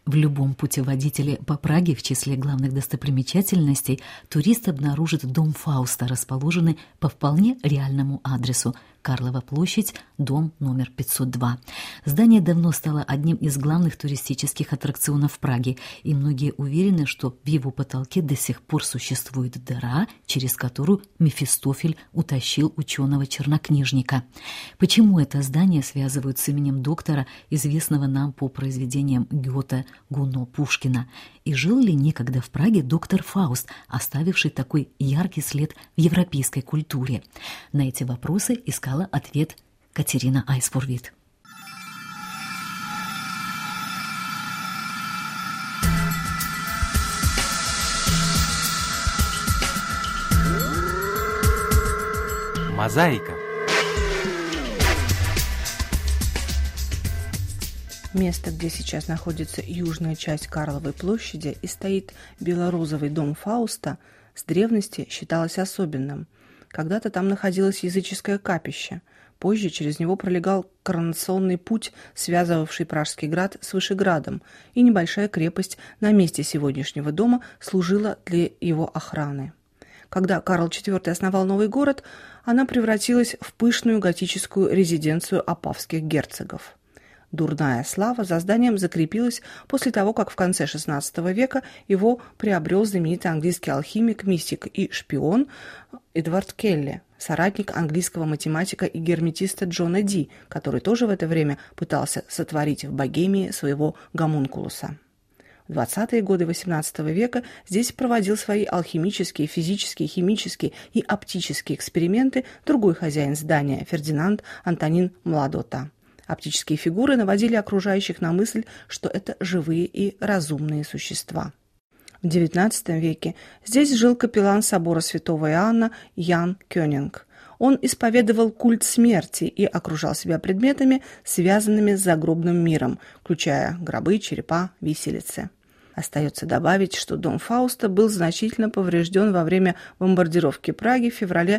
В любом путеводителе по Праге в числе главных достопримечательностей турист обнаружит дом Фауста, расположенный по вполне реальному адресу – Карлова площадь, дом номер 502. Здание давно стало одним из главных туристических аттракционов Праги, и многие уверены, что в его потолке до сих пор существует дыра, через которую Мефистофель утащил ученого-чернокнижника. Почему это здание связывают с именем доктора, известного нам по произведениям Гёте, Гуно, Пушкина? И жил ли некогда в Праге доктор Фауст, оставивший такой яркий след в европейской культуре? На эти вопросы искала ответ Катерина Айсфурвит. Мозаика. Место, где сейчас находится южная часть Карловой площади и стоит белорозовый дом Фауста, с древности считалось особенным. Когда-то там находилось языческое капище. Позже через него пролегал коронационный путь, связывавший Пражский град с Вышеградом, и небольшая крепость на месте сегодняшнего дома служила для его охраны. Когда Карл IV основал новый город, она превратилась в пышную готическую резиденцию опавских герцогов. Дурная слава за зданием закрепилась после того, как в конце XVI века его приобрел знаменитый английский алхимик, мистик и шпион Эдвард Келли, соратник английского математика и герметиста Джона Ди, который тоже в это время пытался сотворить в Богемии своего гомункулуса. В 20-е годы XVIII века здесь проводил свои алхимические, физические, химические и оптические эксперименты другой хозяин здания, Фердинанд Антонин Младота. Оптические фигуры наводили окружающих на мысль, что это живые и разумные существа. В XIX веке здесь жил капеллан собора святого Иоанна Ян Кёнинг. Он исповедовал культ смерти и окружал себя предметами, связанными с загробным миром, включая гробы, черепа, виселицы. Остается добавить, что дом Фауста был значительно поврежден во время бомбардировки Праги в феврале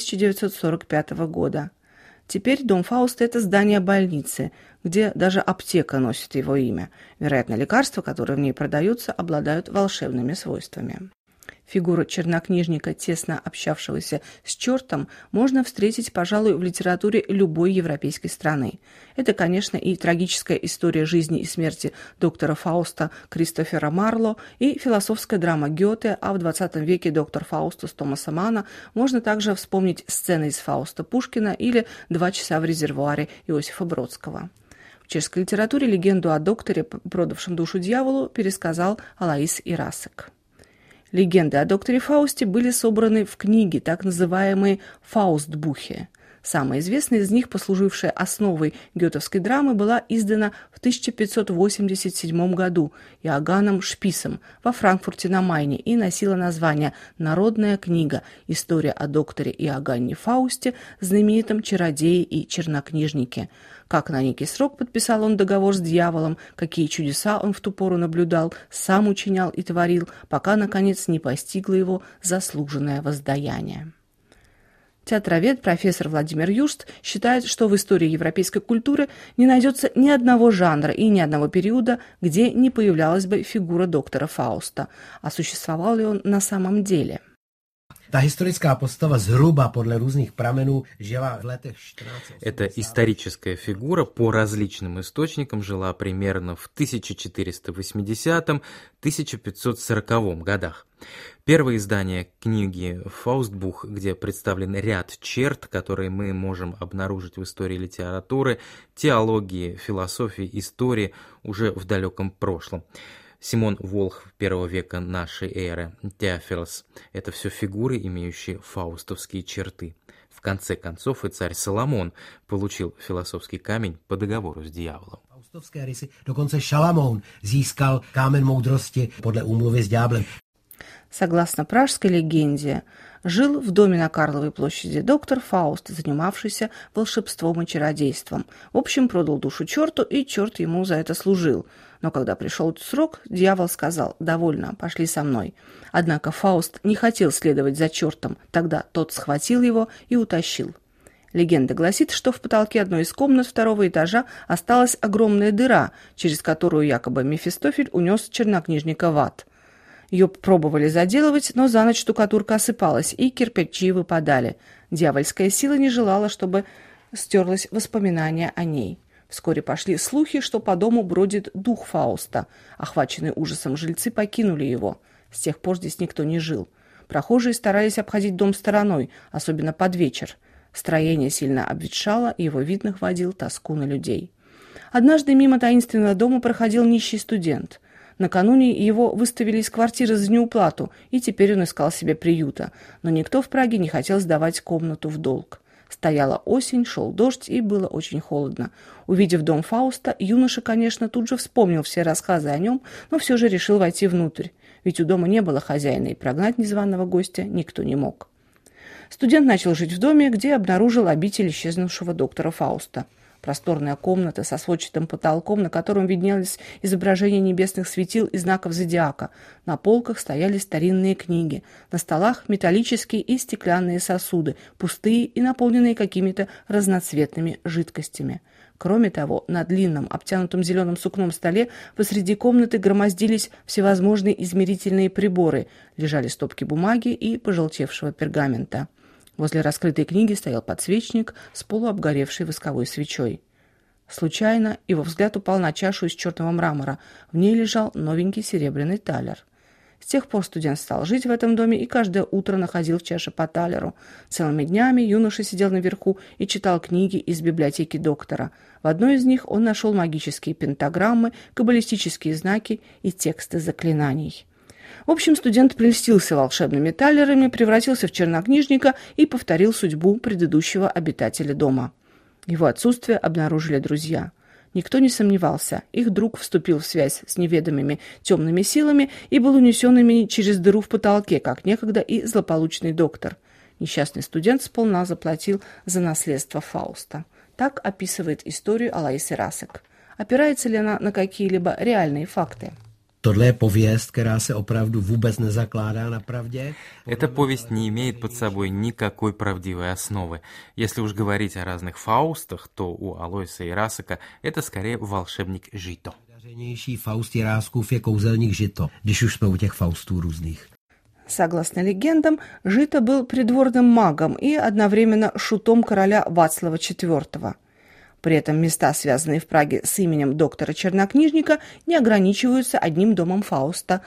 1945 года. Теперь дом Фауста – это здание больницы, где даже аптека носит его имя. Вероятно, лекарства, которые в ней продаются, обладают волшебными свойствами. Фигуру чернокнижника, тесно общавшегося с чертом, можно встретить, пожалуй, в литературе любой европейской страны. Это, конечно, и трагическая история жизни и смерти доктора Фауста Кристофера Марло, и философская драма Гёте, а в XX веке доктор Фаустус Томаса Манна. Можно также вспомнить сцены из Фауста Пушкина или «Два часа в резервуаре» Иосифа Бродского. В чешской литературе легенду о докторе, продавшем душу дьяволу, пересказал Алоис Ирасек. Легенды о докторе Фаусте были собраны в книге, так называемые «Фаустбухе». Самая известная из них, послужившая основой гётовской драмы, была издана в 1587 году Иоганном Шписом во Франкфурте на Майне и носила название «Народная книга. История о докторе Иоганне Фаусте, знаменитом чародее и чернокнижнике». Как на некий срок подписал он договор с дьяволом, какие чудеса он в ту пору наблюдал, сам учинял и творил, пока, наконец, не постигло его заслуженное воздаяние. Театровед профессор Владимир Юст считает, что в истории европейской культуры не найдется ни одного жанра и ни одного периода, где не появлялась бы фигура доктора Фауста. А существовал ли он на самом деле? Та historická postava zhruba podle různých pramenů žila v letech 1480. Эта историческая фигура по различным источникам жила примерно в 1480-1540 годах. Первое издание книги «Фаустбух», где представлен ряд черт, которые мы можем обнаружить в истории литературы, теологии, философии, истории уже в далеком прошлом. Симон Волх I века нашей эры, Теофилос – это все фигуры, имеющие фаустовские черты. В конце концов и царь Соломон получил философский камень по договору с дьяволом. Faustovské rysy dokonce Šalamoun získal kámen moudrosti podle úmluvy s ďáblem. Согласно пражской легенде, жил в доме на Карловой площади доктор Фауст, занимавшийся волшебством и чародейством. В общем, продал душу черту, и черт ему за это служил. Но когда пришел срок, дьявол сказал: «Довольно, пошли со мной». Однако Фауст не хотел следовать за чертом, тогда тот схватил его и утащил. Легенда гласит, что в потолке одной из комнат второго этажа осталась огромная дыра, через которую якобы Мефистофель унес чернокнижника в ад. Ее пробовали заделывать, но за ночь штукатурка осыпалась, и кирпичи выпадали. Дьявольская сила не желала, чтобы стерлось воспоминание о ней. Вскоре пошли слухи, что по дому бродит дух Фауста. Охваченные ужасом жильцы покинули его. С тех пор здесь никто не жил. Прохожие старались обходить дом стороной, особенно под вечер. Строение сильно обветшало, и его вид наводил тоску на людей. Однажды мимо таинственного дома проходил нищий студент. Накануне его выставили из квартиры за неуплату, и теперь он искал себе приюта. Но никто в Праге не хотел сдавать комнату в долг. Стояла осень, шел дождь, и было очень холодно. Увидев дом Фауста, юноша, конечно, тут же вспомнил все рассказы о нем, но все же решил войти внутрь. Ведь у дома не было хозяина, и прогнать незваного гостя никто не мог. Студент начал жить в доме, где обнаружил обитель исчезнувшего доктора Фауста. Просторная комната со сводчатым потолком, на котором виднелись изображения небесных светил и знаков зодиака. На полках стояли старинные книги. На столах металлические и стеклянные сосуды, пустые и наполненные какими-то разноцветными жидкостями. Кроме того, на длинном, обтянутом зеленым сукном столе посреди комнаты громоздились всевозможные измерительные приборы, лежали стопки бумаги и пожелтевшего пергамента. Возле раскрытой книги стоял подсвечник с полуобгоревшей восковой свечой. Случайно его взгляд упал на чашу из черного мрамора. В ней лежал новенький серебряный талер. С тех пор студент стал жить в этом доме и каждое утро находил в чаше по талеру. Целыми днями юноша сидел наверху и читал книги из библиотеки доктора. В одной из них он нашел магические пентаграммы, каббалистические знаки и тексты заклинаний. В общем, студент прельстился волшебными талерами, превратился в чернокнижника и повторил судьбу предыдущего обитателя дома. Его отсутствие обнаружили друзья. Никто не сомневался, их друг вступил в связь с неведомыми темными силами и был унесен ими через дыру в потолке, как некогда и злополучный доктор. Несчастный студент сполна заплатил за наследство Фауста. Так описывает историю Алоис Расек. Опирается ли она на какие-либо реальные факты? Tohle je pověst, která se opravdu vůbec nezakládá na pravdě. Эта повесть не имеет под собой никакой правдивой основы. Если уж говорить о разных Фаустах, то у Алоиса и Расека это скорее волшебник Žito. Nejdařenější Faust Jiráskův je kouzelník Žito, když už jsme u těch Faustů různých. Согласно легендам, Жито был придворным магом и одновременно шутом короля Вацлава IV. При этом места, связанные в Праге с именем доктора-чернокнижника, не ограничиваются одним домом Фауста.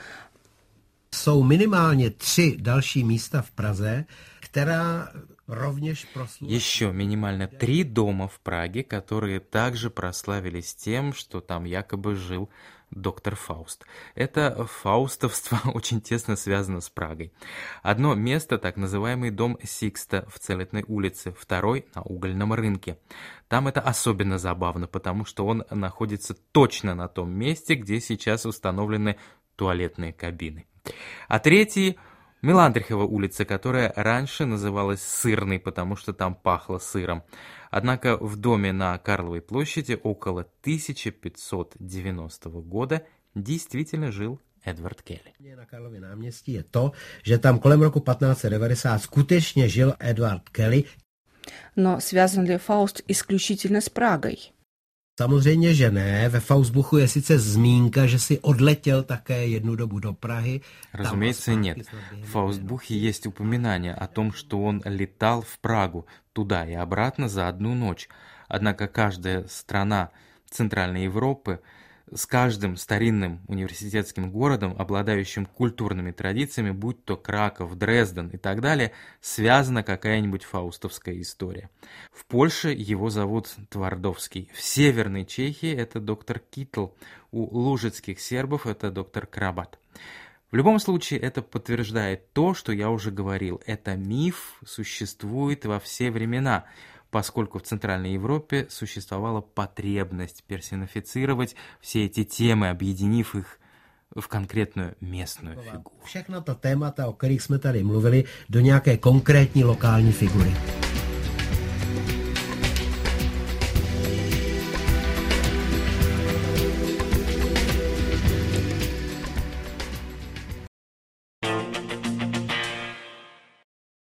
Jsou minimálně 3 další místa v Praze, která rovněž proslula. Еще минимально 3 дома в Праге, которые также прославились тем, что там якобы жил доктор Фауст. Это фаустовство очень тесно связано с Прагой. Одно место, так называемый дом Сикста в Целетной улице, второй на Угольном рынке. Там это особенно забавно, потому что он находится точно на том месте, где сейчас установлены туалетные кабины. А третий – Меландрихова улица, которая раньше называлась Сырной, потому что там пахло сыром. Однако в доме на Карловой площади около 1590 года действительно жил Edward Kelly. Na Karlově náměstí je to, že tam kolem roku 1590 skutečně žil Edward Kelly. Но связан ли Фауст исключительно с Прагой? Samozřejmě, že ne. Ve Faustbuchu je sice zmínka, že si odletěl také jednu dobu do Prahy. Разумеется, нет. В Фаустбухе есть упоминание о том, что он летал в Прагу туда и обратно за одну ночь. Однако каждая страна Центральной Европы с каждым старинным университетским городом, обладающим культурными традициями, будь то Краков, Дрезден и так далее, связана какая-нибудь фаустовская история. В Польше его зовут Твардовский, в Северной Чехии это доктор Китл, у лужицких сербов это доктор Крабат. В любом случае, это подтверждает то, что я уже говорил. Это миф существует во все времена, поскольку в Центральной Европе существовала потребность персонифицировать все эти темы, объединив их в конкретную местную фигуру. Všechna ta témata, o kterých jsme tady mluvili, do nějaké konkrétní lokální figury.